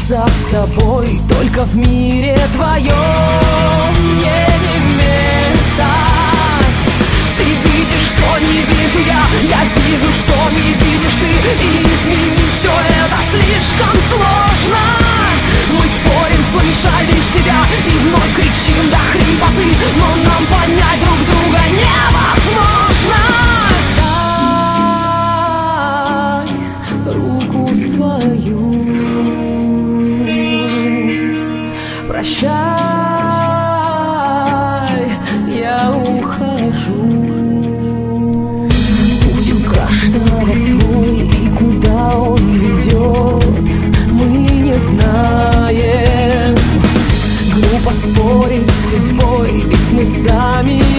остаться с собой. Только в мире твоем мне не место. Ты видишь, что не вижу я вижу, что не видишь ты. И изменить все это слишком сложно. Мы спорим, слыша лишь себя, и вновь кричим до хрипоты, но нам понять друг друга невозможно. Дай руку свою, прощай, я ухожу. Путь у каждого свой, и куда он ведет, мы не знаем. Глупо спорить с судьбой, ведь мы сами